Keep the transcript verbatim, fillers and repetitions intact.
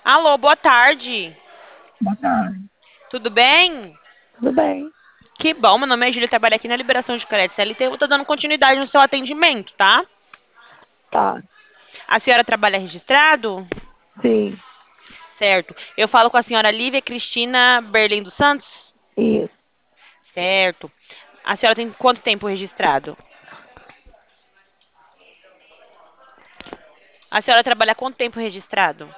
Alô, boa tarde. Boa tarde. Tudo bem? Tudo bem? Que bom, meu nome é Júlia, eu trabalho aqui na liberação de crédito C L T. Eu tô dando continuidade no seu atendimento, tá? Tá. A senhora trabalha registrado? Sim. Certo. Eu falo com a senhora Lívia Cristina Berlim dos Santos? Isso. Certo. A senhora tem quanto tempo registrado? A senhora trabalha quanto tempo registrado?